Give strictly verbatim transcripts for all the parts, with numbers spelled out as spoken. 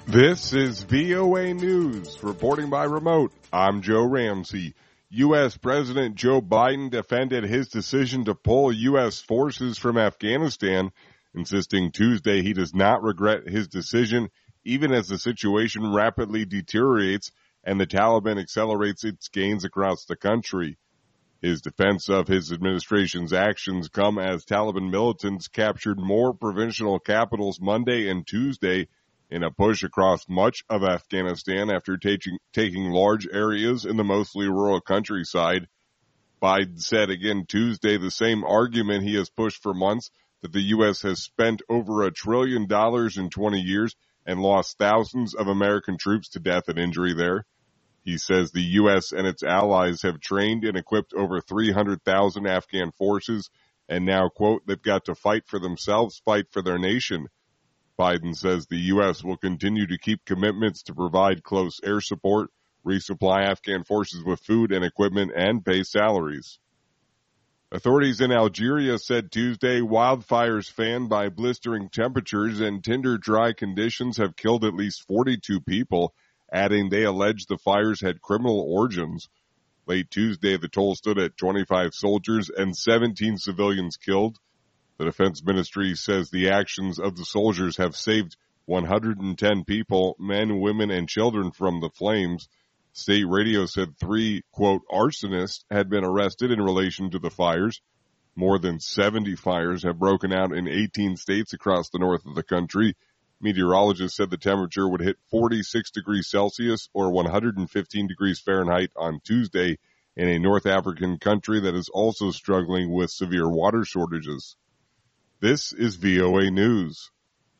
This is V O A News, reporting by remote. I'm Joe Ramsey. U S. President Joe Biden defended his decision to pull U S forces from Afghanistan, insisting Tuesday he does not regret his decision, even as the situation rapidly deteriorates and the Taliban accelerates its gains across the country. His defense of his administration's actions come as Taliban militants captured more provincial capitals Monday and Tuesday in a push across much of Afghanistan after taking, taking large areas in the mostly rural countryside. Biden said again Tuesday the same argument he has pushed for months, that the U S has spent over a trillion dollars in twenty years and lost thousands of American troops to death and injury there. He says the U S and its allies have trained and equipped over three hundred thousand Afghan forces, and now, quote, they've got to fight for themselves, fight for their nation. Biden says the U S will continue to keep commitments to provide close air support, resupply Afghan forces with food and equipment, and pay salaries. Authorities in Algeria said Tuesday wildfires fanned by blistering temperatures and tinder dry conditions have killed at least forty-two people, adding they allege the fires had criminal origins. Late Tuesday, the toll stood at twenty-five soldiers and seventeen civilians killed. The Defense Ministry says the actions of the soldiers have saved one hundred ten people, men, women, and children from the flames. State radio said three, quote, arsonists had been arrested in relation to the fires. More than seventy fires have broken out in eighteen states across the north of the country. Meteorologists said the temperature would hit forty-six degrees Celsius or one hundred fifteen degrees Fahrenheit on Tuesday in a North African country that is also struggling with severe water shortages. This is V O A News.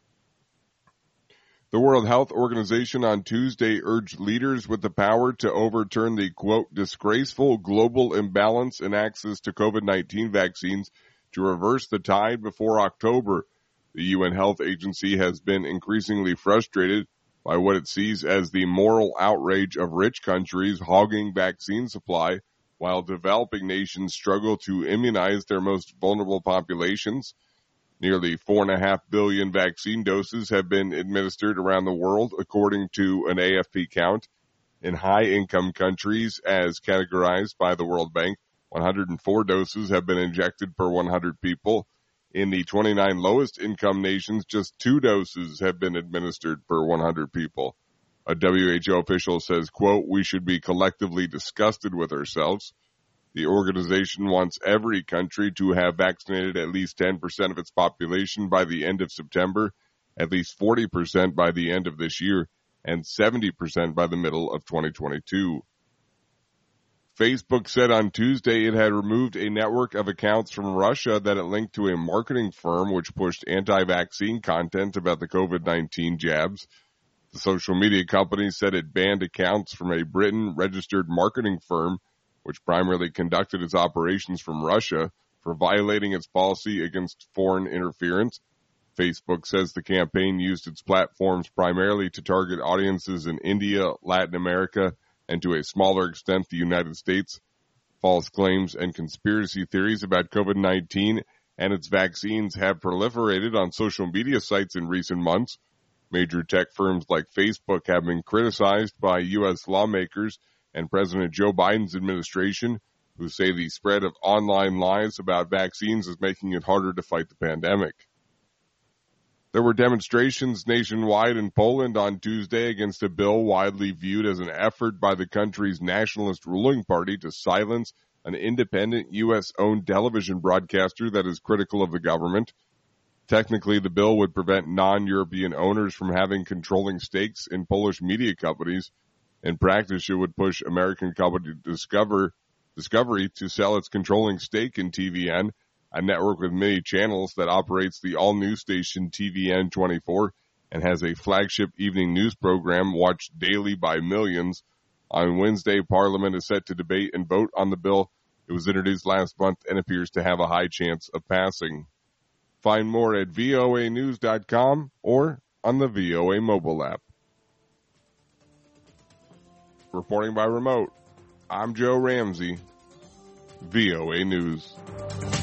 The World Health Organization on Tuesday urged leaders with the power to overturn the, quote, disgraceful global imbalance in access to COVID nineteen vaccines to reverse the tide before October. The U N Health Agency has been increasingly frustrated by what it sees as the moral outrage of rich countries hogging vaccine supply while developing nations struggle to immunize their most vulnerable populations. Nearly four and a half billion vaccine doses have been administered around the world, according to an A F P count. In high-income countries, as categorized by the World Bank, one hundred four doses have been injected per one hundred people. In the twenty-nine lowest income nations, just two doses have been administered per one hundred people. A W H O official says, quote, we should be collectively disgusted with ourselves. The organization wants every country to have vaccinated at least ten percent of its population by the end of September, at least forty percent by the end of this year, and seventy percent by the middle of twenty twenty-two. Facebook said on Tuesday it had removed a network of accounts from Russia that it linked to a marketing firm which pushed anti-vaccine content about the COVID nineteen jabs. The social media company said it banned accounts from a Britain-registered marketing firm which primarily conducted its operations from Russia, for violating its policy against foreign interference. Facebook says the campaign used its platforms primarily to target audiences in India, Latin America, and to a smaller extent the United States. False claims and conspiracy theories about COVID nineteen and its vaccines have proliferated on social media sites in recent months. Major tech firms like Facebook have been criticized by U S lawmakers and President Joe Biden's administration, who say the spread of online lies about vaccines is making it harder to fight the pandemic. There were demonstrations nationwide in Poland on Tuesday against a bill widely viewed as an effort by the country's nationalist ruling party to silence an independent U S-owned television broadcaster that is critical of the government. Technically, the bill would prevent non-European owners from having controlling stakes in Polish media companies. In practice, it would push American company Discover, Discovery to sell its controlling stake in T V N, a network with many channels that operates the all-news station T V N twenty-four and has a flagship evening news program watched daily by millions. On Wednesday, Parliament is set to debate and vote on the bill. It was introduced last month and appears to have a high chance of passing. Find more at V O A news dot com or on the V O A mobile app. Reporting by remote, I'm Joe Ramsey, V O A News.